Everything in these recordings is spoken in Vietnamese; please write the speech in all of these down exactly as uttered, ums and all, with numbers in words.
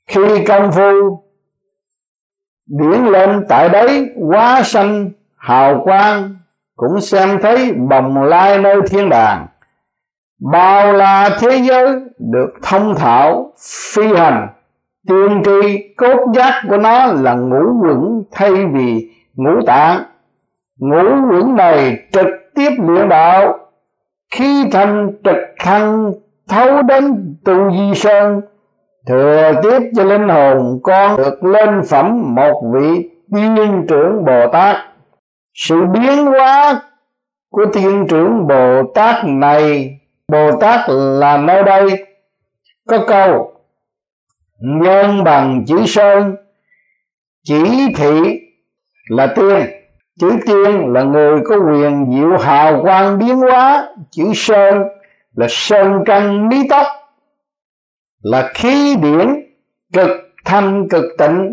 Khi công phu điển lên tại đấy hóa sanh hào quang, cũng xem thấy bồng lai nơi thiên đàng. Bao la thế giới được thông thạo phi hành, tiên tri cốt giác của nó là ngũ quẩn thay vì ngũ tạng. Ngũ quẩn này trực tiếp luyện đạo, khi thành trực thăng thấu đến tu di sơn, thừa tiếp cho linh hồn con được lên phẩm một vị tiên trưởng Bồ Tát. Sự biến hóa của tiên trưởng Bồ Tát này, Bồ Tát là nơi đây có câu nhân bằng chữ sơn, chỉ thị là tiên. Chữ tiên là người có quyền diệu hào quang biến hóa. Chữ sơn là sơn căn mí tóc, là khí điển cực thanh cực tịnh.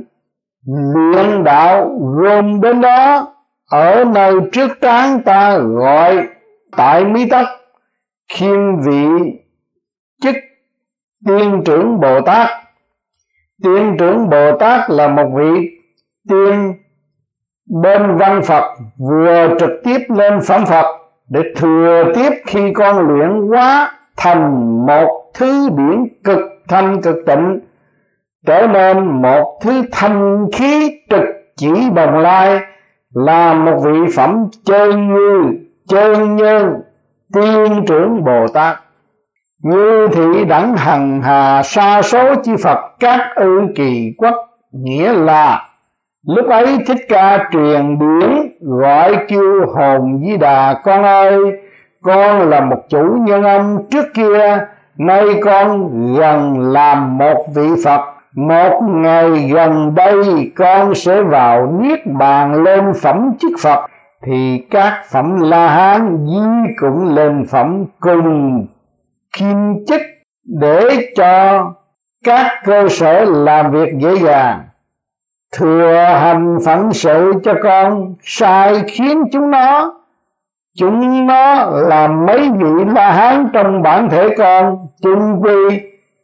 Luyện đạo gồm đến đó, ở nơi trước trán ta gọi tại mí tóc, khiêm vị chức tiên trưởng Bồ Tát. Tiên trưởng Bồ Tát là một vị tiên bên văn Phật, vừa trực tiếp lên phẩm Phật để thừa tiếp khi con luyện hóa thành một thứ điển cực thanh cực tịnh, trở nên một thứ thanh khí trực chỉ bồng lai, là một vị phẩm chân như chân nhân tiên trưởng Bồ Tát. Như thị đẳng hằng hà sa số chư Phật các ư kỳ quốc, nghĩa là lúc ấy Thích Ca truyền điển gọi kêu hồn Di Đà: con ơi, con là một chủ nhân âm trước kia, nay con gần làm một vị Phật. Một ngày gần đây con sẽ vào niết bàn lên phẩm chức Phật, thì các phẩm La Hán di cũng lên phẩm cùng kim chức, để cho các cơ sở làm việc dễ dàng. Thừa hành phận sự cho con, sai khiến chúng nó. Chúng nó là mấy vị La Hán trong bản thể con, chung quy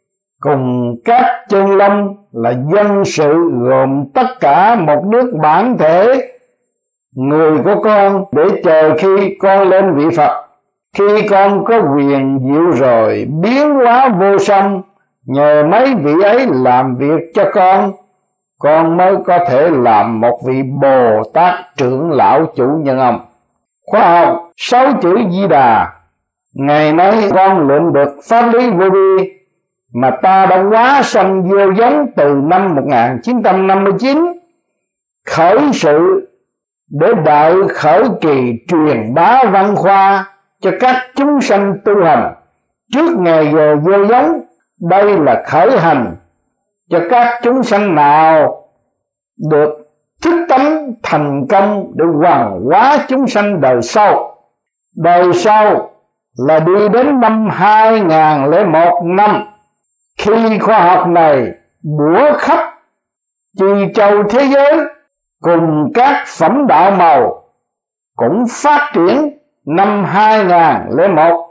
cùng các chân long là dân sự, gồm tất cả một nước bản thể người của con, để chờ khi con lên vị Phật. Khi con có quyền diệu rồi, biến hóa vô song, nhờ mấy vị ấy làm việc cho con, con mới có thể làm một vị Bồ Tát trưởng lão chủ nhân âm. Khoa học sáu chữ Di Đà. Ngày nay con luyện được pháp lý vô vi mà ta đã hóa sanh vô giống từ năm một nghìn chín trăm năm mươi chín, khởi sự để đợi khởi kỳ truyền bá văn khoa cho các chúng sanh tu hành trước ngày giờ vô giống. Đây là khởi hành cho các chúng sanh nào được thức tánh thành công để hoàn hóa chúng sanh đời sau. Đời sau là đi đến năm hai nghìn lẻ một năm, khi khoa học này bủa khắp chư châu thế giới, cùng các phẩm đạo màu cũng phát triển năm hai nghìn lẻ một,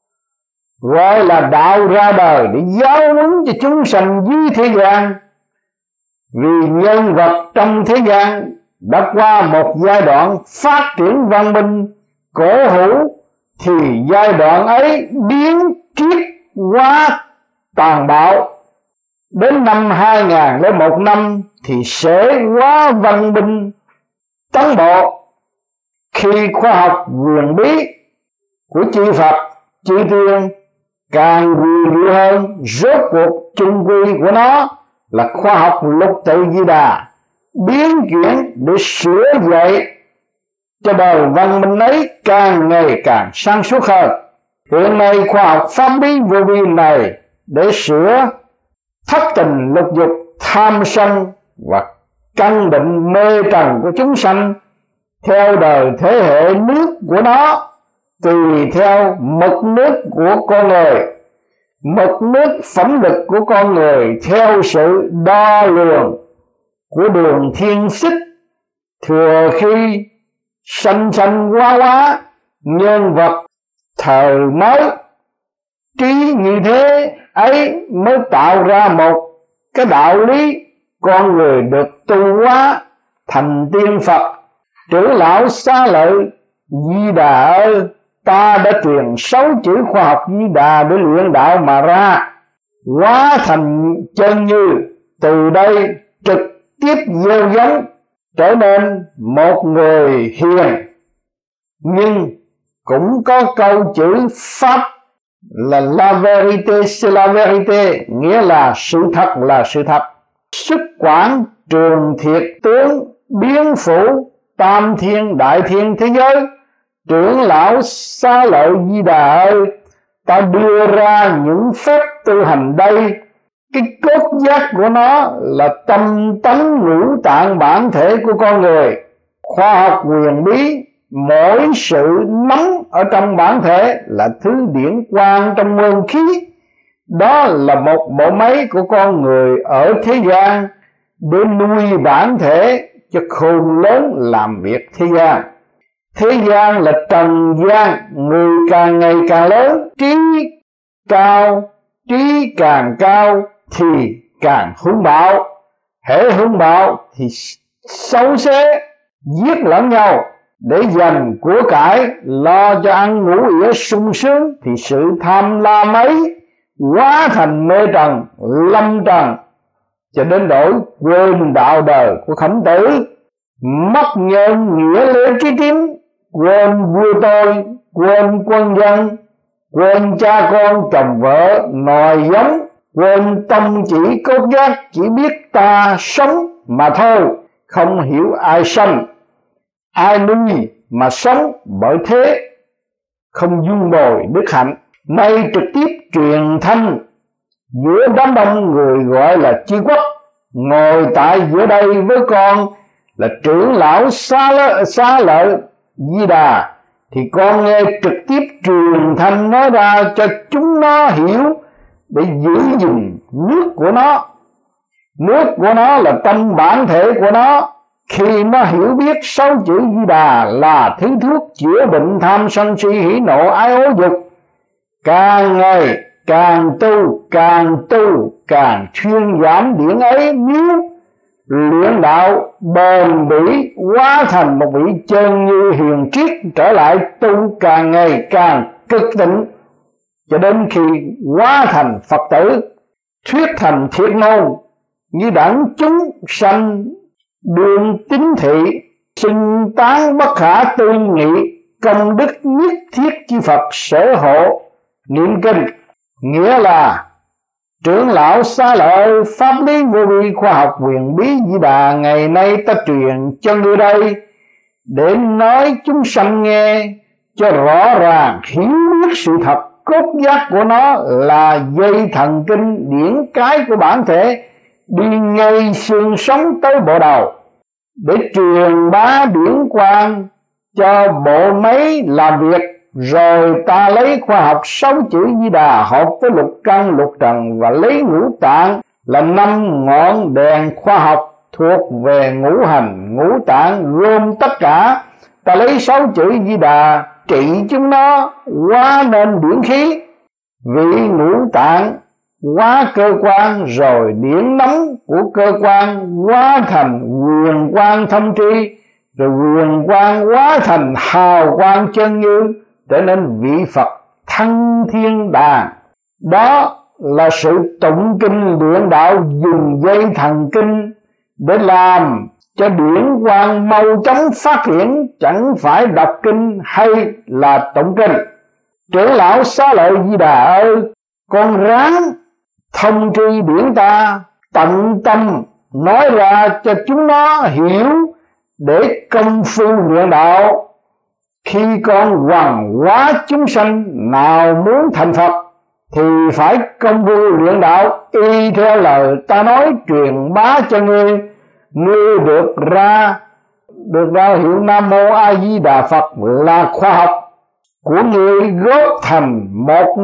gọi là đạo ra đời để giáo huấn cho chúng sanh dưới thế gian. Vì nhân vật trong thế gian đã qua một giai đoạn phát triển văn minh cổ hữu, thì giai đoạn ấy biến triết hóa tàn bạo. Đến năm hai nghìn lẻ một năm thì sẽ hóa văn minh tấn bộ, khi khoa học huyền bí của chư Phật chư Tiên càng huyền diệu hơn. Rốt cuộc chung quy của nó là khoa học lục tự Di Đà, biến chuyển để sửa dậy cho đời văn minh ấy càng ngày càng sáng suốt hơn. Hiện nay khoa học pháp lý vô vi này để sửa thất tình lục dục, tham sân và căn định mê trần của chúng sanh theo đời thế hệ nước của nó, tùy theo mực nước của con người. Mực nước phẩm lực của con người theo sự đo lường của đường thiên xích, thừa khi sanh sanh hóa hóa, nhân vật thời mới trí như thế ấy mới tạo ra một cái đạo lý con người được tu hóa thành tiên Phật. Trưởng lão Xá Lợi: Di Đà ơi, ta đã truyền sáu chữ khoa học Di Đà để luyện đạo mà ra, hóa thành chân như. Từ đây trực tiếp gieo giống trở nên một người hiền. Nhưng cũng có câu chữ Pháp là la vérité c'est la vérité, nghĩa là sự thật là sự thật. Sức quản trường thiệt tướng biến phủ tam thiên đại thiên thế giới. Trưởng lão Xá Lợi: Di Đà ơi, ta đưa ra những phép tu hành đây. Cái cốt giác của nó là tâm tánh ngũ tạng bản thể của con người. Khoa học huyền bí, mỗi sự nắm ở trong bản thể là thứ điển quang trong nguyên khí. Đó là một bộ máy của con người ở thế gian để nuôi bản thể cho khôn lớn làm việc thế gian. Thế gian là trần gian, người càng ngày càng lớn, trí cao, trí càng cao thì càng hung bạo. Hễ hung bạo thì xấu xé, giết lẫn nhau để dành của cải, lo cho ăn ngủ ỉa sung sướng, thì sự tham lam ấy hóa thành mê trần, lâm trần, cho đến đổi quên đạo đời của Khổng Tử, mất nhân nghĩa lễ trí tín, quên vua tôi, quên quân dân, quên cha con chồng vợ nòi giống, quên tâm chỉ cốt giác, chỉ biết ta sống mà thôi, không hiểu ai sanh ai nuôi mà sống. Bởi thế không dung bồi đức hạnh. Nay trực tiếp truyền thanh giữa đám đông người gọi là chi quốc. Ngồi tại giữa đây với con là trưởng lão Xá Lợi, Xá Lợi Di Đà, thì con nghe trực tiếp truyền thanh nói ra cho chúng nó hiểu để giữ gìn nước của nó. Nước của nó là tâm bản thể của nó. Khi nó hiểu biết sáu chữ Di Đà là thứ thuốc chữa bệnh tham sân si hỉ nộ ái ố dục, càng ngày càng tu, càng tu càng thuyên giảm điển ấy. Nếu luyện đạo bền bỉ, hóa thành một vị chân như hiền triết, trở lại tu càng ngày càng cực tịnh, cho đến khi hóa thành Phật tử, thuyết thành thiệt ngôn, như đẳng chúng sanh đương tín thị, xưng tán bất khả tư nghị, công đức nhất thiết chi Phật sở hộ niệm kinh. Nghĩa là trưởng lão Xá Lợi, pháp lý vô vi khoa học huyền bí Di Đà ngày nay ta truyền cho ngươi đây, để nói chúng sanh nghe cho rõ ràng hiểu biết sự thật. Cốt giác của nó là dây thần kinh điển cái của bản thể, đi ngay xương sống tới bộ đầu, để truyền bá điển quang cho bộ máy làm việc. Rồi ta lấy khoa học sáu chữ Di Đà hợp với lục căn lục trần, và lấy ngũ tạng là năm ngọn đèn khoa học thuộc về ngũ hành ngũ tạng, gồm tất cả. Ta lấy sáu chữ Di Đà trị chúng nó hóa nên điển khí, vị ngũ tạng hóa cơ quan, rồi điển nóng của cơ quan hóa thành quyền quang thông tri, rồi quyền quang hóa thành hào quang chân như, trở nên vị Phật thăng thiên đàng. Đó là sự tụng kinh luyện đạo, dùng dây thần kinh để làm cho điển quang mau chóng phát triển, chẳng phải đọc kinh hay là tụng kinh. Trưởng lão Xá Lợi Di Đà ơi, con ráng thông tri điển ta, tận tâm nói ra cho chúng nó hiểu, để công phu luyện đạo. Khi con hoàng hóa chúng sanh nào muốn thành Phật, thì phải công phu luyện đạo y theo lời ta nói truyền bá cho ngươi. Ngươi được ra được ra hiệu Nam Mô A Di Đà Phật là khoa học của ngươi, góp thành một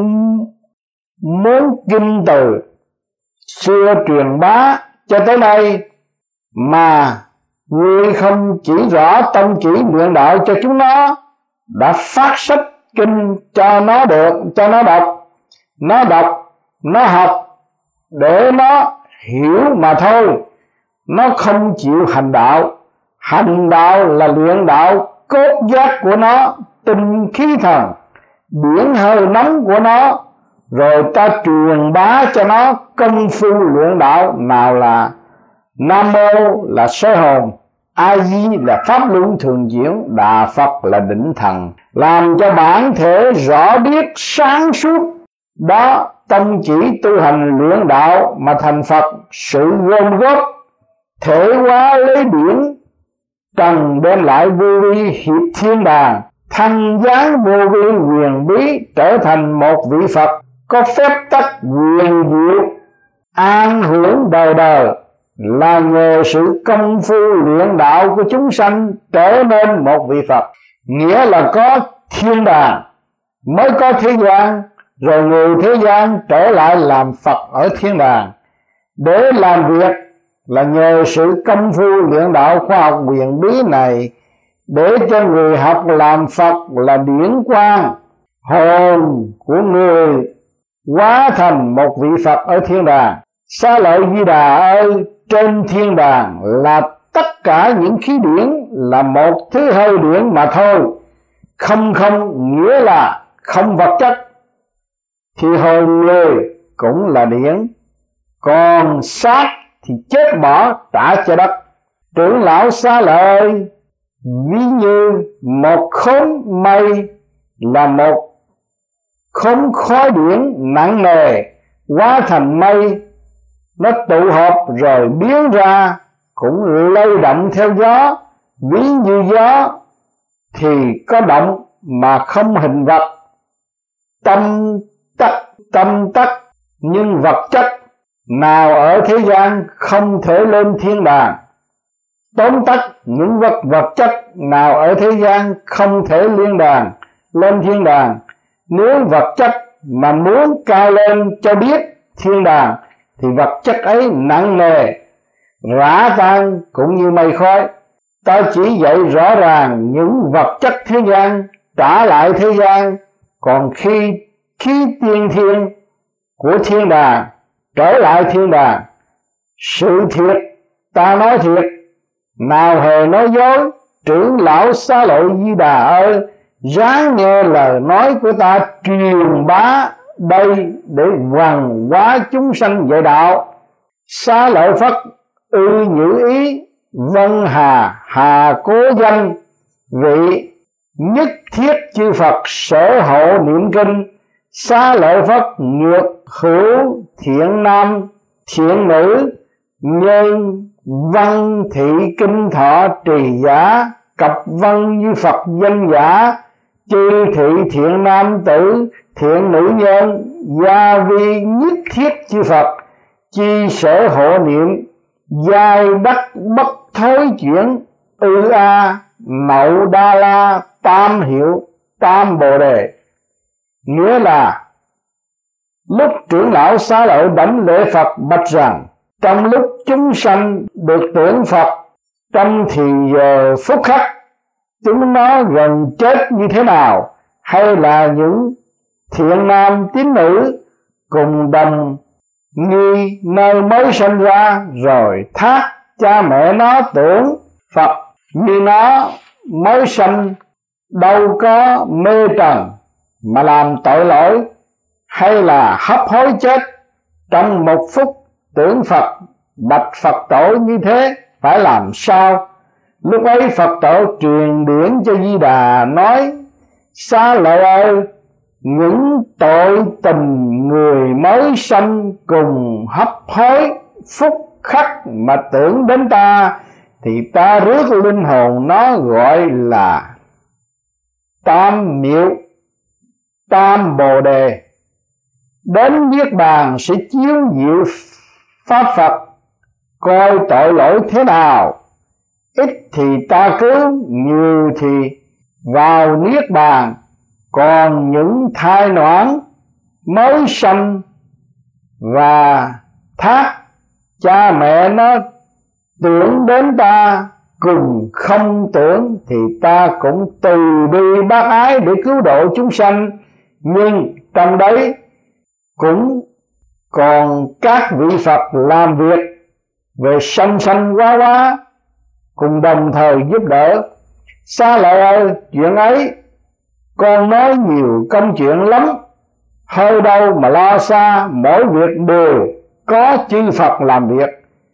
món kinh từ xưa truyền bá cho tới nay, mà ngươi không chỉ rõ tông chỉ luyện đạo cho chúng nó, đã phát sách kinh cho nó được, cho nó đọc, nó đọc, nó học, để nó hiểu mà thôi, nó không chịu hành đạo. Hành đạo là luyện đạo cốt giác của nó, tinh khí thần, biển hơi nóng của nó, rồi ta truyền bá cho nó công phu luyện đạo. Nào là Nam Mô là soi hồn, A Di là pháp luân thường chuyển, Đà Phật là định thần, làm cho bản thể rõ biết sáng suốt. Đó tâm chỉ tu hành luyện đạo mà thành Phật. Sự gom góp thể hóa lấy điển cần đem lại vô vi hiệp thiên đàng, thăng giáng vô vi quyền bí, trở thành một vị Phật có phép tắc quyền diệu an hưởng đời đời, là nhờ sự công phu luyện đạo của chúng sanh trở nên một vị Phật. Nghĩa là có thiên đàng mới có thế gian, rồi người thế gian trở lại làm Phật ở thiên đàng. Để làm việc là nhờ sự công phu luyện đạo khoa học quyền bí này, để cho người học làm Phật là điển quang, hồn của người hóa thành một vị Phật ở thiên đàng. Xá lợi Di Đà ơi, trên thiên đàng là tất cả những khí điển, là một thứ hơi điển mà thôi. Không không nghĩa là không vật chất, thì hồn người cũng là điển, còn xác thì chết bỏ trả cho đất. Trưởng lão Xá Lợi ví như một khóm mây, là một khóm khói điển nặng nề hóa thành mây, nó tụ hợp rồi biến ra, cũng lay động theo gió. Ví như gió thì có động mà không hình vật, tâm tắc tâm tắc, nhưng vật chất nào ở thế gian không thể lên thiên đàng. Tóm tắt, những vật vật chất nào ở thế gian không thể liên đàng lên thiên đàng. Nếu vật chất mà muốn cao lên cho biết thiên đàng, thì vật chất ấy nặng nề rã tan cũng như mây khói. Ta chỉ dạy rõ ràng những vật chất thế gian trả lại thế gian, còn khi khí tiên thiên của thiên đàng trở lại thiên đàng. Sự thiệt ta nói thiệt, nào hề nói dối. Trưởng lão Xá Lợi Di Đà ơi, ráng nghe lời nói của ta truyền bá đây để hoàn hóa chúng sanh dạy đạo. Xá Lợi Phất ư nhữ ý, vân hà hà cố danh, vị nhất thiết chư Phật sở hộ niệm kinh. Xá Lợi Phất nhược hữu thiện nam thiện nữ, nhân văn thị kinh thọ trì giả, cập văn như Phật danh giả. Chư thị thiện nam tử thiện nữ nhân, gia vi nhất thiết chư Phật chi sở hộ niệm. Giai đắc bất thối chuyển, ư a nậu đa la tam hiệu tam bồ đề. Nghĩa là lúc trưởng lão Xá Lợi đảnh lễ Phật bạch rằng, trong lúc chúng sanh được tưởng Phật, trong thì giờ phút khắc chúng nó gần chết như thế nào, hay là những thiện nam tín nữ cùng đồng nghi nơi mới sinh ra, rồi thác cha mẹ nó tưởng Phật như nó mới sinh, đâu có mê trần mà làm tội lỗi, hay là hấp hối chết trong một phút tưởng Phật, bạch Phật tổ như thế phải làm sao? Lúc ấy Phật tổ truyền điển cho Di Đà nói, Xá Lợi ơi, những tội tình người mới sanh cùng hấp hối phút khắc mà tưởng đến ta, thì ta rước linh hồn nó gọi là tam miệu tam bồ đề. Đến niết bàn sẽ chiếu diệu pháp Phật, coi tội lỗi thế nào, ít thì ta cứu, nhiều thì vào niết bàn. Còn những thai noãn mới sanh và thác cha mẹ nó tưởng đến ta cùng không tưởng, thì ta cũng từ bi bác ái để cứu độ chúng sanh. Nhưng trong đấy cũng Còn các vị Phật làm việc về sanh sanh quá quá cùng đồng thời giúp đỡ. Xá lợi ơi, chuyện ấy con nói nhiều công chuyện lắm, hơi đâu mà lo xa, mỗi việc đều có chư Phật làm việc.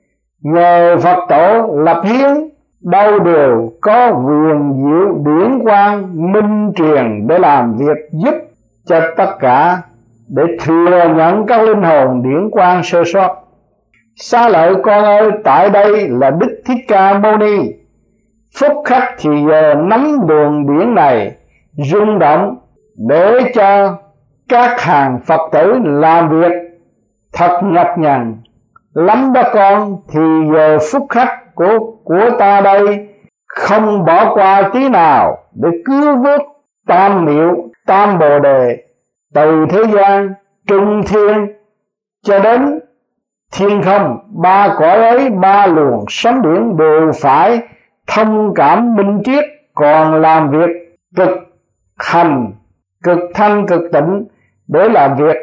Nhờ Phật tổ lập hiến, đâu đều có quyền diệu điển quang minh truyền để làm việc giúp cho tất cả, để thừa nhận các linh hồn điển quang sơ sót. Xá lợi con ơi, tại đây là Đức Thích Ca Mâu Ni, phút khắc thì giờ nắm luồng điển này rung động để cho các hàng Phật tử làm việc thật nhọc nhằn lắm đó con. Thì giờ phút khắc của của ta đây không bỏ qua tí nào để cứu vớt tam miệu tam bồ đề, từ thế gian trung thiên cho đến thiên không, ba cõi ấy, ba luồng sấm điển đều phải thông cảm minh triết, còn làm việc cực hành, cực thanh, cực tịnh để làm việc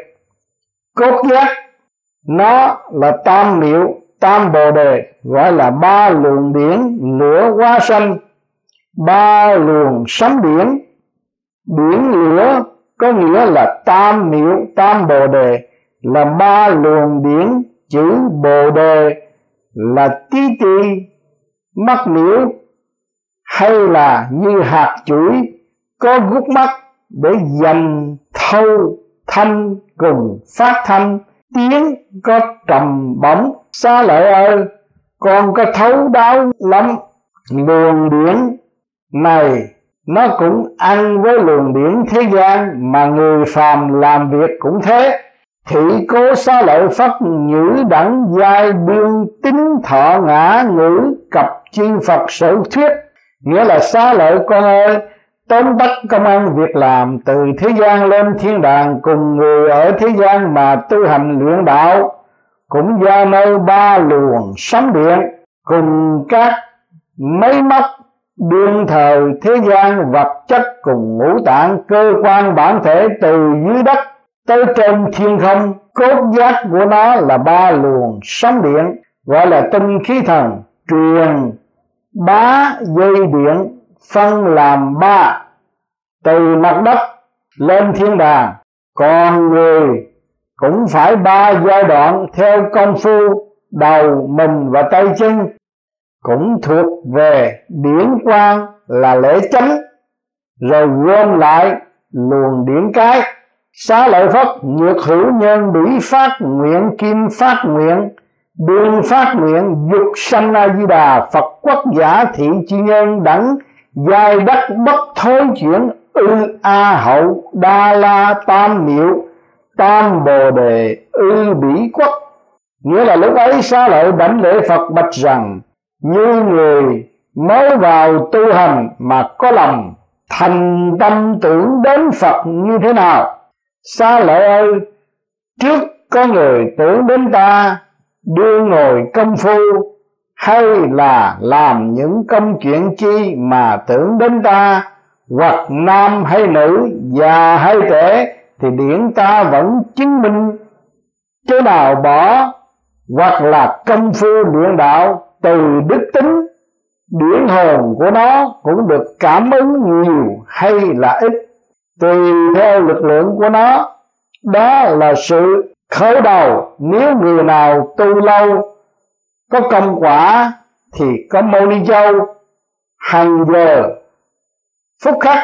cốt giác. Nó là tam miệu tam bồ đề, gọi là ba luồng điển lửa hóa sanh, ba luồng sấm điển. Điển lửa có nghĩa là tam miệu tam bồ đề, là ba luồng điển. Chữ bồ đề là tí ti mắt miễu, hay là như hạt chuỗi có gút mắt để dành thâu thanh cùng phát thanh, tiếng có trầm bổng. Xá lợi ơi, con có thấu đáo lắm. Luồng điển này nó cũng ăn với luồng điển thế gian, mà người phàm làm việc cũng thế. Thị cố xá lợi Phất nhữ đẳng giai đương tính thọ ngã ngữ cập chư Phật sở thuyết. Nghĩa là xá lợi con ơi, tóm tắt công ăn việc làm từ thế gian lên thiên đàng, cùng người ở thế gian mà tu hành luyện đạo, cũng do nơi ba luồng sấm điện cùng các máy móc đương thời thế gian vật chất cùng ngũ tạng cơ quan bản thể từ dưới đất tới trên thiên không. Cốt giác của nó là ba luồng sấm điện, gọi là tinh khí thần, truyền bá dây điện phân làm ba từ mặt đất lên thiên đàng. Còn người cũng phải ba giai đoạn theo công phu đầu, mình và tay chân, cũng thuộc về điển quang là lễ chánh, rồi gom lại luồng điển cái. Xá lợi Phất nhược hữu nhân bỉ phát nguyện, kim phát nguyện, đương phát nguyện, dục sanh A Di Đà Phật quốc giả thị chi nhân đẳng giai đất bất thối chuyển ư a hậu đa la tam miệu tam bồ đề ư bỉ quốc. Nghĩa là lúc ấy xá lợi đảnh lễ Phật bạch rằng: như người mới vào tu hành mà có lòng thành tâm tưởng đến Phật như thế nào? Xá lợi ơi, trước có người tưởng đến ta đưa ngồi công phu, hay là làm những công chuyện chi mà tưởng đến ta, hoặc nam hay nữ, già hay trẻ, thì điển ta vẫn chứng minh. Chứ nào bỏ, hoặc là công phu luyện đạo từ đức tính, điển hồn của nó cũng được cảm ứng nhiều hay là ít, tùy theo lực lượng của nó. Đó là sự khởi đầu. Nếu người nào tu lâu có công quả thì có Mâu Ni Châu hàng giờ phút khắc,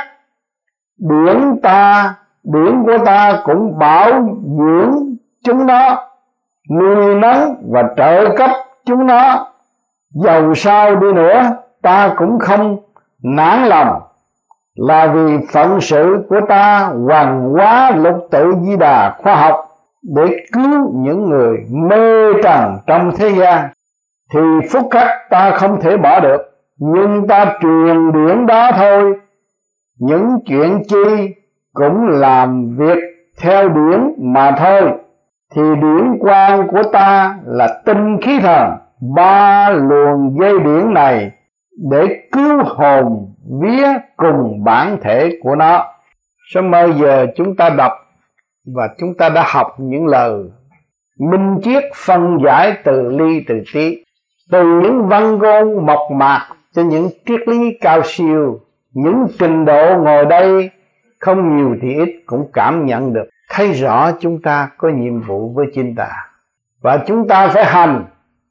điển ta điển của ta cũng bảo dưỡng chúng nó, nuôi nấng và trợ cấp chúng nó. Dầu sao đi nữa ta cũng không nản lòng, là vì phận sự của ta hoàng hóa lục tự Di Đà khoa học để cứu những người mê trần trong thế gian, thì phút khắc ta không thể bỏ được. Nhưng ta truyền điển đó thôi, những chuyện chi cũng làm việc theo điển mà thôi. Thì điển quang của ta là tinh khí thần, ba luồng dây điển này để cứu hồn vía cùng bản thể của nó. Sau bây giờ chúng ta đọc và chúng ta đã học những lời minh triết phân giải từ ly từ tí, từ những văn ngôn mộc mạc cho những triết lý cao siêu. Những trình độ ngồi đây không nhiều thì ít cũng cảm nhận được, thấy rõ chúng ta có nhiệm vụ với chính ta, và chúng ta phải hành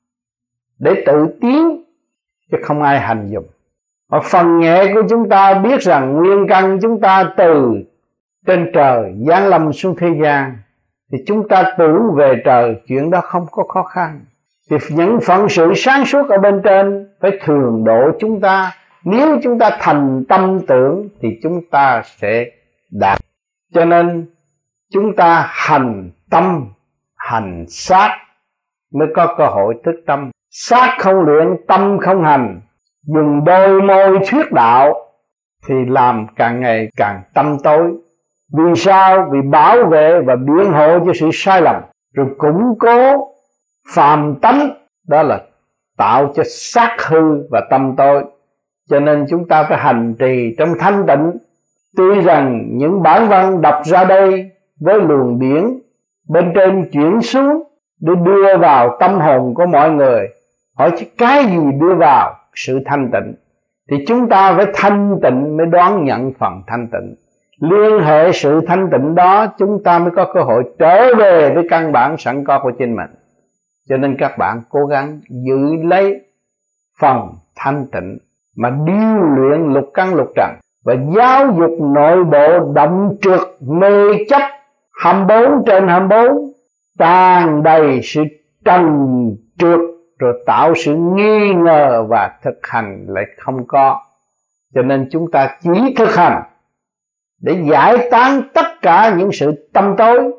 để tự tiến, chứ không ai hành dụng. Và phần nhẹ của chúng ta biết rằng nguyên căn chúng ta từ trên trời giáng lâm xuống thế gian, thì chúng ta tưởng về trời, chuyện đó không có khó khăn. Thì những phận sự sáng suốt ở bên trên phải thường độ chúng ta. Nếu chúng ta thành tâm tưởng thì chúng ta sẽ đạt. Cho nên chúng ta hành tâm, hành sát mới có cơ hội thức tâm. Sát không luyện, tâm không hành, dùng đôi môi thuyết đạo thì làm càng ngày càng tâm tối. Vì sao? Vì bảo vệ và biện hộ cho sự sai lầm, rồi củng cố phàm tánh, đó là tạo cho sát hư và tâm tối. Cho nên chúng ta phải hành trì trong thanh tịnh. Tuy rằng những bản văn đọc ra đây với luồng điển bên trên chuyển xuống để đưa vào tâm hồn của mọi người, hỏi chứ cái gì đưa vào? Sự thanh tịnh. Thì chúng ta phải thanh tịnh mới đón nhận phần thanh tịnh. Liên hệ sự thanh tịnh đó, chúng ta mới có cơ hội trở về với căn bản sẵn có của chính mình. Cho nên các bạn cố gắng giữ lấy phần thanh tịnh mà điêu luyện lục căn lục trần, và giáo dục nội bộ động trượt mê chấp hai mươi bốn trên hai mươi bốn, tràn đầy sự trần trượt, rồi tạo sự nghi ngờ và thực hành lại không có. Cho nên chúng ta chỉ thực hành để giải tán tất cả những sự tâm tối.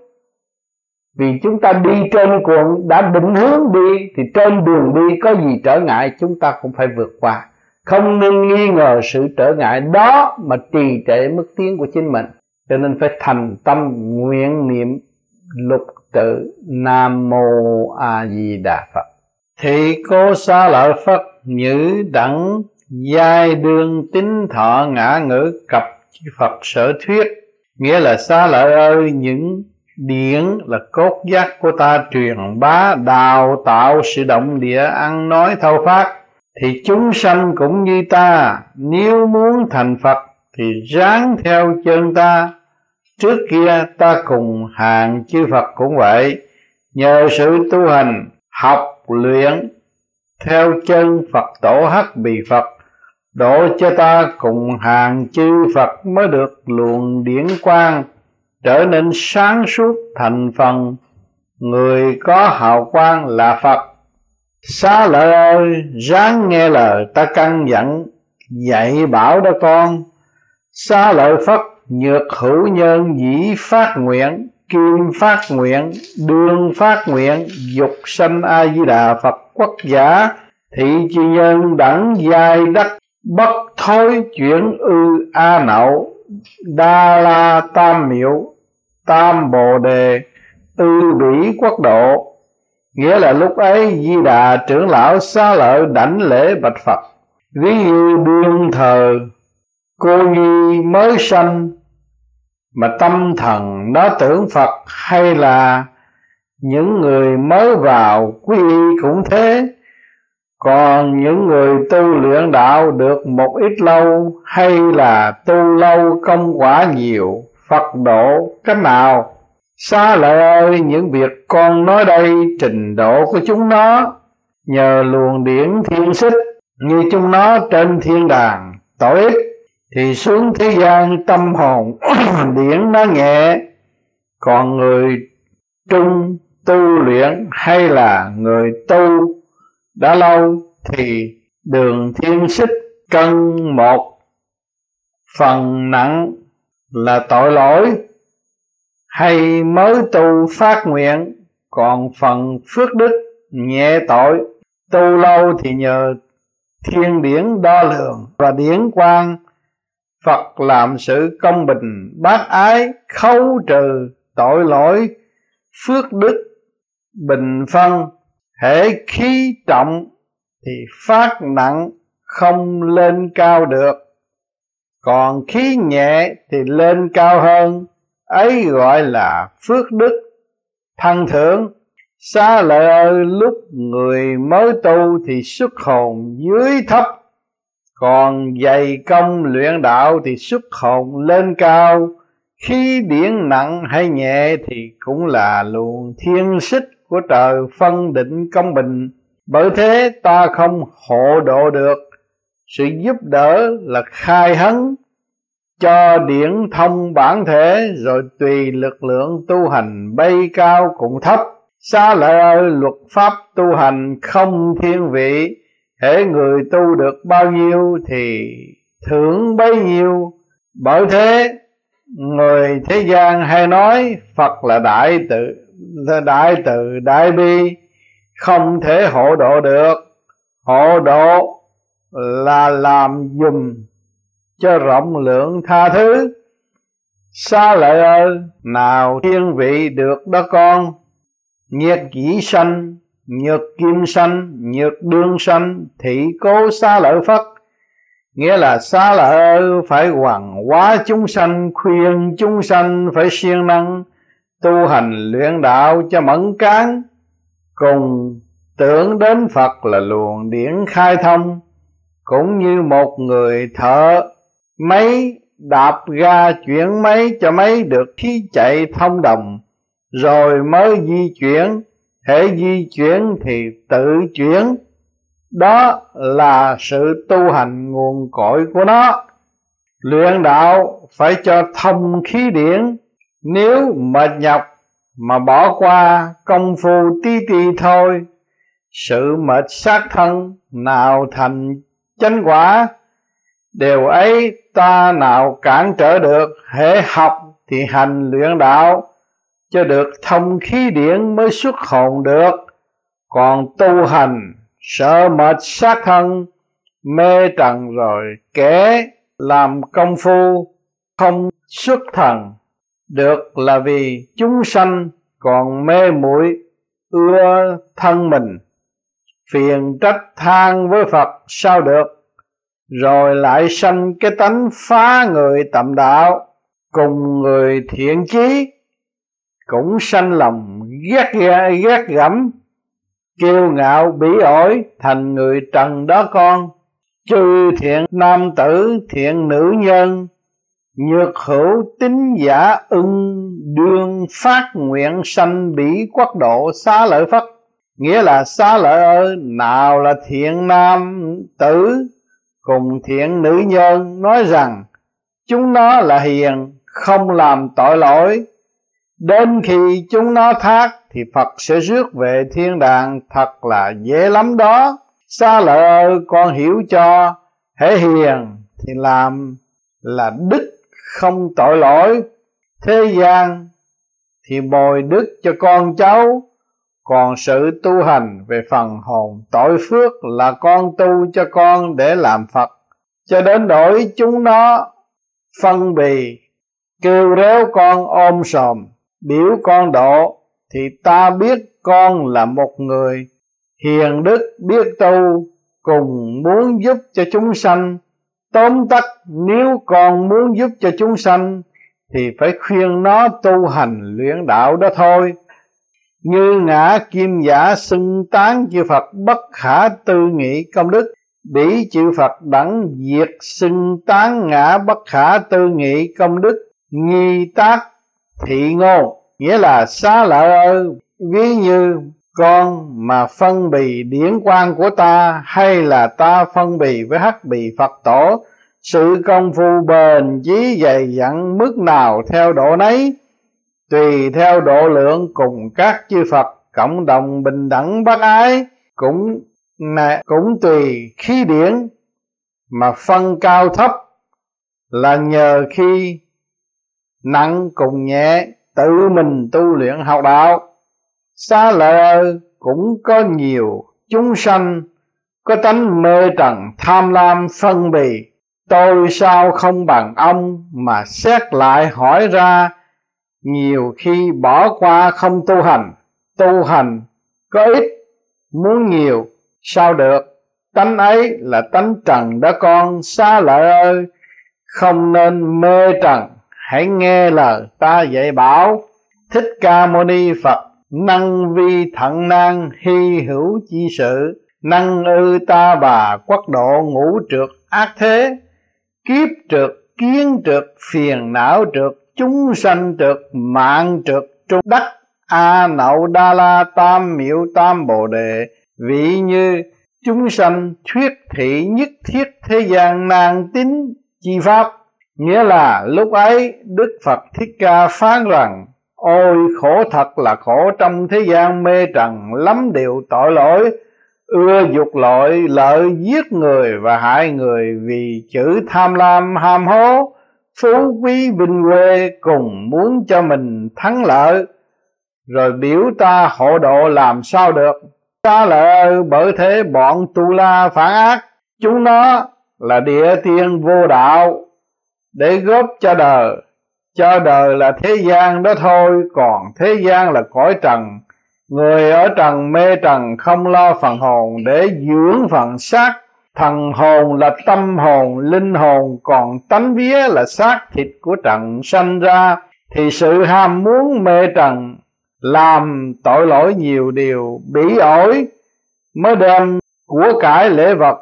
Vì chúng ta đi trên cuộn đã định hướng đi, thì trên đường đi có gì trở ngại chúng ta cũng phải vượt qua. Không nên nghi ngờ sự trở ngại đó mà trì trệ mức tiến của chính mình. Cho nên phải thành tâm nguyện niệm lục tự Nam Mô A Di Đà Phật. Thị cô Xá Lợi Phất nhữ đẳng giai đương tín thọ ngã ngữ cập Phật sở thuyết. Nghĩa là Xá Lợi ơi, những điển là cốt giác của ta truyền bá đào tạo sự động địa ăn nói thâu phát, thì chúng sanh cũng như ta, nếu muốn thành Phật thì ráng theo chân ta. Trước kia ta cùng hàng chư Phật cũng vậy, nhờ sự tu hành học luyện theo chân Phật tổ Hắc Bì Phật, độ cho ta cùng hàng chư Phật mới được luồng điển quang trở nên sáng suốt thành phần người có hào quang là Phật. Xá Lợi ơi, ráng nghe lời ta căn dặn dạy bảo đó con. Xá Lợi Phất nhược hữu nhân dĩ phát nguyện, kim phát nguyện, đương phát nguyện, dục sanh A Di Đà Phật quốc giả, thị chi nhân đẳng giai đắc bất thối chuyển ư a nậu, đa la tam miệu, tam bồ đề, ư bỉ quốc độ. Nghĩa là lúc ấy Di Đà trưởng lão Xá Lợi đảnh lễ bạch Phật, ví như đương thờ cô nhi mới sanh mà tâm thần nó tưởng Phật, hay là những người mới vào quy y cũng thế. Còn những người tu luyện đạo được một ít lâu, hay là tu lâu công quả nhiều, Phật độ cách nào? Xá Lợi ơi, những việc con nói đây trình độ của chúng nó nhờ luồng điển thiên xích, như chúng nó trên thiên đàng tội ít thì xuống thế gian tâm hồn điển nó nhẹ. Còn người trung tu luyện hay là người tu đã lâu thì đường thiên xích cân một, phần nặng là tội lỗi hay mới tu phát nguyện, còn phần phước đức nhẹ tội. Tu lâu thì nhờ thiên điển đo lường và điển quang, Phật làm sự công bình bác ái, khấu trừ tội lỗi, phước đức bình phân. Hễ khí trọng thì phát nặng không lên cao được, còn khí nhẹ thì lên cao hơn, ấy gọi là phước đức thân thưởng. Xá lợi ơi, lúc người mới tu thì xuất hồn dưới thấp, còn dày công luyện đạo thì xuất hồn lên cao. Khí điển nặng hay nhẹ thì cũng là luồng thiên xích của trời phân định công bình. Bởi thế ta không hộ độ được. Sự giúp đỡ là khai hấn cho điển thông bản thể, rồi tùy lực lượng tu hành bay cao cũng thấp. Xá lợi ơi, luật pháp tu hành không thiên vị, hễ người tu được bao nhiêu thì thưởng bấy nhiêu. Bởi thế người thế gian hay nói Phật là đại từ, là đại từ đại bi, không thể hộ độ được. Hộ độ là làm dùm cho rộng lượng tha thứ. Xá lợi ơi, nào thiên vị được đó con. Nhiệt chỉ sanh, nhược kim sanh, nhược đương sanh, thị cố xá lợi Phất. Nghĩa là xá lợi ơi, phải hoằng hóa chúng sanh, khuyên chúng sanh phải siêng năng tu hành luyện đạo cho mẫn cán, cùng tưởng đến Phật là luồng điển khai thông. Cũng như một người thợ máy đạp ga chuyển máy cho máy được khí chạy thông đồng, rồi mới di chuyển. Hễ di chuyển thì tự chuyển. Đó là sự tu hành nguồn cội của nó. Luyện đạo phải cho thông khí điển. Nếu mệt nhọc mà bỏ qua công phu tí ti thôi, sự mệt xác thân nào thành chánh quả. Điều ấy ta nào cản trở được. Hễ học thì hành luyện đạo, cho được thông khí điển mới xuất hồn được. Còn tu hành sợ mệt xác thân, mê trần rồi kẻ làm công phu không xuất thần được, là vì chúng sanh còn mê muội ưa thân mình, phiền trách than với Phật sao được. Rồi lại sanh cái tánh phá người tầm đạo, cùng người thiện chí cũng sanh lòng ghét ghét gẫm, kiêu ngạo bỉ ổi thành người trần đó con. Chư thiện nam tử thiện nữ nhân, nhược hữu tín giả ưng, đương phát nguyện sanh bỉ quốc độ xá lợi Phất. Nghĩa là xá lợi ơi, nào là thiện nam tử cùng thiện nữ nhân nói rằng chúng nó là hiền, không làm tội lỗi. Đến khi chúng nó thác thì Phật sẽ rước về thiên đàng, thật là dễ lắm đó. Xá lợi ơi, con hiểu cho, hễ hiền thì làm là đức không tội lỗi. Thế gian thì bồi đức cho con cháu, còn sự tu hành về phần hồn tội phước là con tu cho con để làm Phật. Cho đến đổi chúng nó phân bì, kêu réo con ôm sòm, biểu con độ, thì ta biết con là một người hiền đức biết tu, cùng muốn giúp cho chúng sanh. Tóm tắt, nếu con muốn giúp cho chúng sanh thì phải khuyên nó tu hành luyện đạo đó thôi. Như ngã kim giả xưng tán chư Phật bất khả tư nghị công đức, bỉ chư Phật đẳng diệt xưng tán ngã bất khả tư nghị công đức, nghi tác thị ngôn. Nghĩa là xá lợi ơi, ví như con mà phân bì điển quang của ta, hay là ta phân bì với hắc bì Phật tổ, sự công phu bền chí dày dặn mức nào theo độ nấy, tùy theo độ lượng cùng các chư Phật cộng đồng bình đẳng bác ái, cũng cũng tùy khí điển mà phân cao thấp, là nhờ khi nặng cùng nhẹ tự mình tu luyện học đạo. Xá lợi ơi, cũng có nhiều chúng sanh có tánh mê trần tham lam phân bì, tôi sao không bằng ông, mà xét lại hỏi ra, nhiều khi bỏ qua không tu hành. Tu hành có ít, muốn nhiều sao được. Tánh ấy là tánh trần đó con. Xá lợi ơi, không nên mê trần, hãy nghe lời ta dạy bảo. Thích Ca Mâu Ni Phật năng vi thận nan hy hữu chi sự, năng ư ta bà quốc độ ngũ trượt ác thế, kiếp trượt kiến trượt phiền não trượt chúng sanh trượt mạng trượt trung đắc a nậu đa la tam miệu tam bồ đề, vị như chúng sanh thuyết thị nhất thiết thế gian nan tín chi pháp. Nghĩa là lúc ấy Đức Phật Thích Ca phán rằng: ôi khổ thật là khổ, trong thế gian mê trần lắm điều tội lỗi, ưa dục lợi lợi giết người và hại người, vì chữ tham lam ham hố, phú quý vinh quê, cùng muốn cho mình thắng lợi, rồi biểu ta hộ độ làm sao được. Xá lợi bởi thế bọn tu la phản ác, chúng nó là địa tiên vô đạo, để góp cho đời. Cho đời là thế gian đó thôi, còn thế gian là cõi trần. Người ở trần mê trần không lo phần hồn, để dưỡng phần xác. Thần hồn là tâm hồn, linh hồn, còn tánh vía là xác thịt của trần sanh ra, thì sự ham muốn mê trần làm tội lỗi nhiều điều, bỉ ổi mới đem của cải lễ vật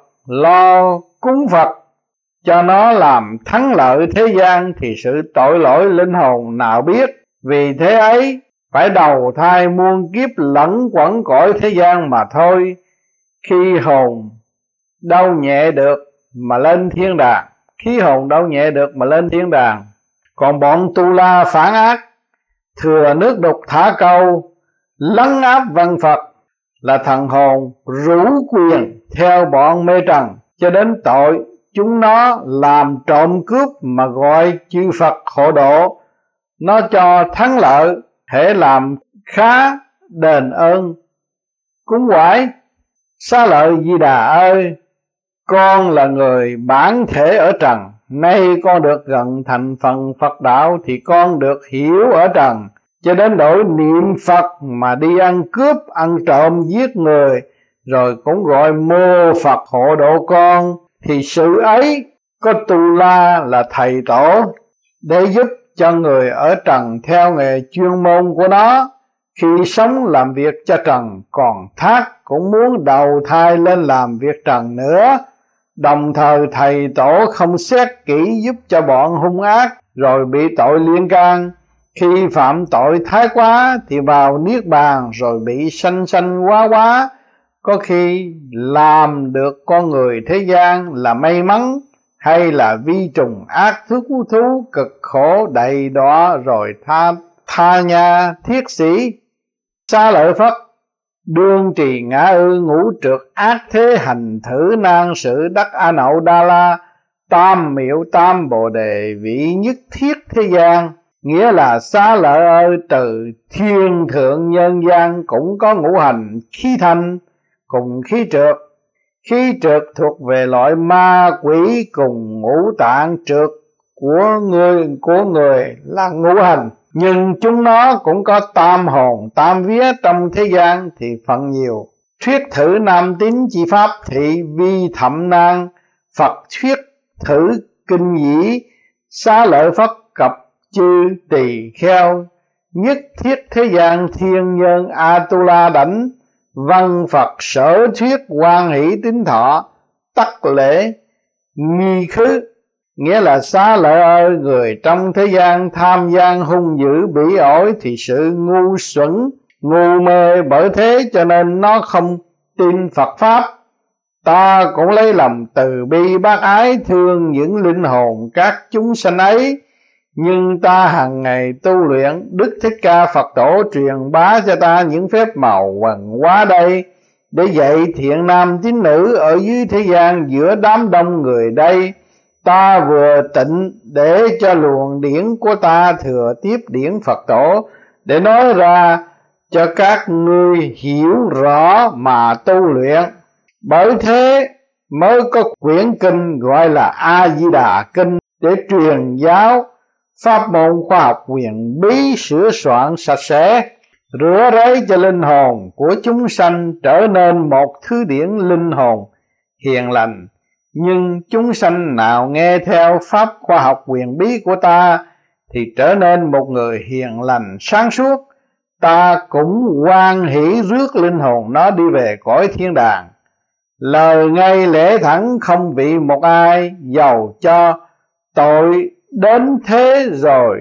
lo cúng Phật cho nó làm thắng lợi thế gian, thì sự tội lỗi linh hồn nào biết. Vì thế ấy phải đầu thai muôn kiếp lẫn quẩn cõi thế gian mà thôi. Khi hồn đâu nhẹ được mà lên thiên đàng, khi hồn đâu nhẹ được mà lên thiên đàng. Còn bọn tu la phản ác, thừa nước đục thả câu, lấn áp văn Phật, là thần hồn rủ quyền theo bọn mê trần, cho đến tội chúng nó làm trộm cướp mà gọi chư Phật hộ độ. Nó cho thắng lợi, hễ làm khá đền ơn cúng quải. Xá lợi Di Đà ơi, con là người bản thể ở trần, nay con được gần thành phần Phật đạo, thì con được hiểu ở trần, cho đến đổi niệm Phật mà đi ăn cướp, ăn trộm, giết người, rồi cũng gọi mô Phật hộ độ con. Thì sự ấy có tu la là thầy tổ, để giúp cho người ở trần theo nghề chuyên môn của nó, khi sống làm việc cho trần, còn thác cũng muốn đầu thai lên làm việc trần nữa. Đồng thời thầy tổ không xét kỹ giúp cho bọn hung ác, rồi bị tội liên can. Khi phạm tội thái quá thì vào niết bàn, rồi bị sanh sanh quá quá. Có khi làm được con người thế gian là may mắn, hay là vi trùng ác thú thú cực khổ đầy đọa, rồi tha tha nha thiết sĩ. Xá lợi Phất đương trì ngã ư ngũ trượt ác thế, hành thử nan sự đắc a nậu đa la tam miệu tam bồ đề, vị nhất thiết thế gian. Nghĩa là xá lợi ơi, từ thiên thượng nhân gian cũng có ngũ hành khí thanh cùng khí trượt. Khí trượt thuộc về loại ma quỷ, cùng ngũ tạng trượt của người của người là ngũ hành. Nhưng chúng nó cũng có tam hồn tam vía trong thế gian thì phần nhiều. Thuyết thử nam tín chi pháp thị vi thậm nan, Phật thuyết thử kinh dĩ. Xá lợi Phất cập chư tỳ kheo, nhất thiết thế gian thiên nhân Atula đảnh. Văn Phật sở thuyết hoan hỷ tín thọ, tắc lễ nghi khứ. Nghĩa là xá lợi ơi, người trong thế gian tham gian hung dữ bỉ ổi, thì sự ngu xuẩn ngu mê, bởi thế cho nên nó không tin Phật pháp. Ta cũng lấy lòng từ bi bác ái thương những linh hồn các chúng sanh ấy, nhưng ta hàng ngày tu luyện, Đức Thích Ca Phật Tổ truyền bá cho ta những phép màu quần hóa đây, để dạy thiện nam tín nữ ở dưới thế gian giữa đám đông người đây. Ta vừa tịnh để cho luồng điển của ta thừa tiếp điển Phật Tổ, để nói ra cho các ngươi hiểu rõ mà tu luyện. Bởi thế mới có quyển kinh gọi là A Di Đà Kinh, để truyền giáo pháp môn khoa học huyền bí, sửa soạn sạch sẽ, rửa ráy cho linh hồn của chúng sanh trở nên một thứ điển linh hồn hiền lành. Nhưng chúng sanh nào nghe theo pháp khoa học huyền bí của ta thì trở nên một người hiền lành sáng suốt, ta cũng hoan hỷ rước linh hồn nó đi về cõi thiên đàng. Lời ngay lẽ thẳng không bị một ai, dầu cho tội đến thế rồi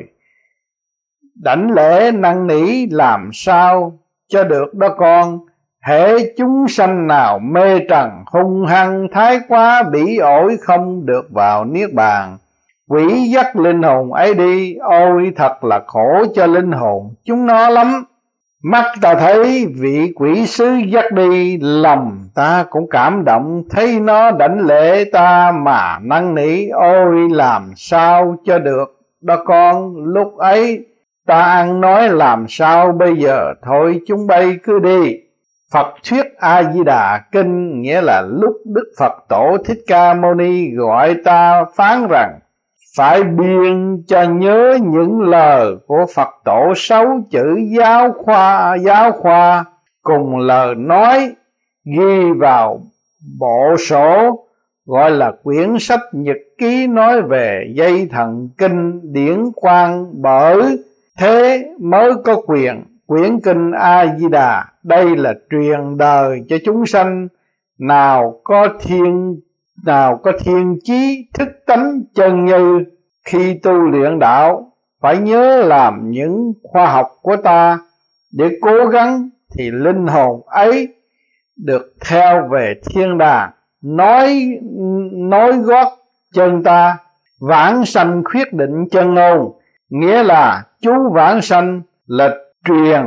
đảnh lễ năn nỉ làm sao cho được đó con. Hễ chúng sanh nào mê trần hung hăng thái quá, bỉ ổi không được vào niết bàn. Quỷ dắt linh hồn ấy đi, ôi thật là khổ cho linh hồn chúng nó lắm. Mắt ta thấy vị quỷ sứ dắt đi, lòng ta cũng cảm động, thấy nó đảnh lễ ta mà năn nỉ, ôi làm sao cho được đó con. Lúc ấy ta ăn nói làm sao bây giờ, thôi chúng bay cứ đi. Phật thuyết A Di Đà Kinh, nghĩa là lúc Đức Phật Tổ Thích Ca Mâu Ni gọi ta phán rằng phải biên cho nhớ những lời của Phật Tổ sáu chữ giáo khoa giáo khoa cùng lời nói ghi vào bộ sổ gọi là quyển sách nhật ký nói về dây thần kinh điển quang, bởi thế mới có quyền quyển kinh A Di Đà. Đây là truyền đời cho chúng sanh nào có thiên nào có thiên chí thức tánh chân như. Khi tu luyện đạo phải nhớ làm những khoa học của ta để cố gắng, thì linh hồn ấy được theo về thiên đàng, nói nói gót chân ta. Vãng sanh khuyết định chân ngôn, nghĩa là chú vãng sanh là truyền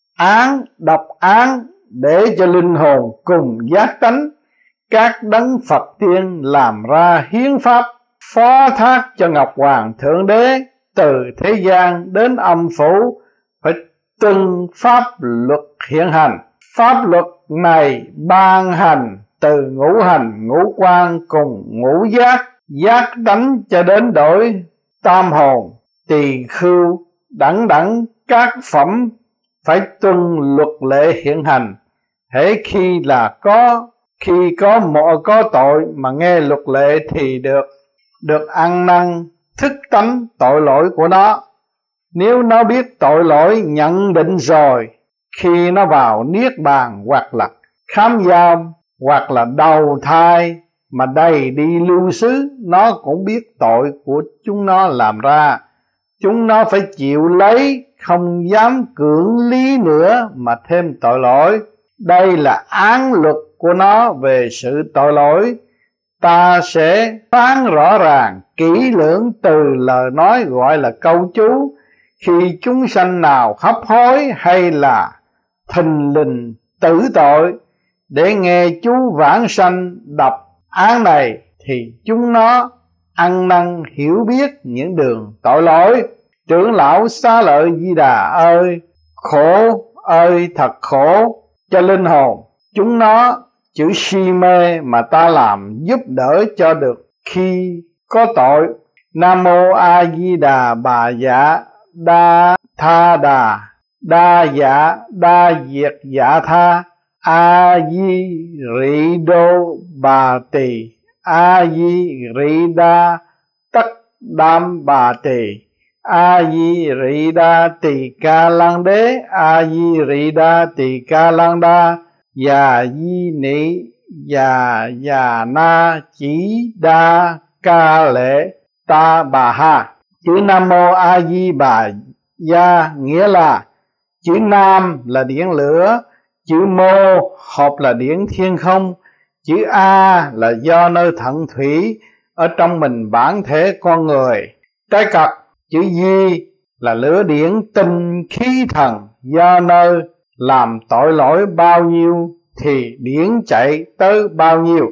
án đọc án để cho linh hồn cùng giác tánh. Các đấng Phật tiên làm ra hiến pháp, phó thác cho Ngọc Hoàng Thượng Đế từ thế gian đến âm phủ, phải tuân pháp luật hiện hành. Pháp luật này ban hành từ ngũ hành ngũ quan cùng ngũ giác, giác tánh cho đến đổi tam hồn tỳ khưu đẳng đẳng các phẩm, phải tuân luật lệ hiện hành. Hễ khi là có khi có một có tội mà nghe luật lệ thì được được ăn năn thức tánh tội lỗi của nó. Nếu nó biết tội lỗi nhận định rồi, khi nó vào niết bàn hoặc là khám giam hoặc là đầu thai mà đầy đi lưu xứ, nó cũng biết tội của chúng nó làm ra. Chúng nó phải chịu lấy, không dám cưỡng lý nữa mà thêm tội lỗi. Đây là án luật của nó về sự tội lỗi. Ta sẽ phán rõ ràng kỹ lưỡng từ lời nói gọi là câu chú. Khi chúng sanh nào hấp hối hay là thình lình tử tội để nghe chú vãng sanh đọc án này, thì chúng nó ăn năn hiểu biết những đường tội lỗi. Trưởng lão Xá Lợi Di Đà ơi, khổ ơi thật khổ cho linh hồn chúng nó. Chữ si mê mà ta làm giúp đỡ cho được khi có tội. Nam mô A Di Đà Bà Dạ Đa Tha Đà Đa Dạ Đa Diệt Dạ Tha A Di Rị Đô Bà Tỳ A Di Rị Đa Tất Đam Bà Tỳ A Di Rị Đa Tỳ Ca Lăng Đế A Di Rị Đa Tỳ Ca Lăng Đa Già Di Nị Già Già Na Chỉ Đa Ca Lệ Ta Bà Ha. Chữ Nam Mô A Di Bà Gia nghĩa là chữ Nam là điển lửa, chữ Mô hợp là điển thiên không, chữ A là do nơi thận thủy ở trong mình bản thể con người. Trái cật chữ Di là lửa điển tinh khí thần, do nơi làm tội lỗi bao nhiêu thì điển chạy tới bao nhiêu.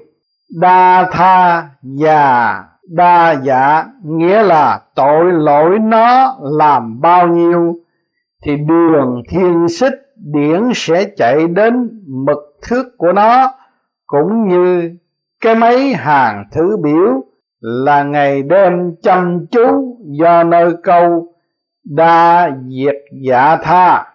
Đa Tha Già Đa Dạ nghĩa là tội lỗi nó làm bao nhiêu thì đường thiên xích điển sẽ chạy đến mực thước của nó, cũng như cái mấy hàng thứ biểu là ngày đêm chăm chú, do nơi câu đa diệt dạ tha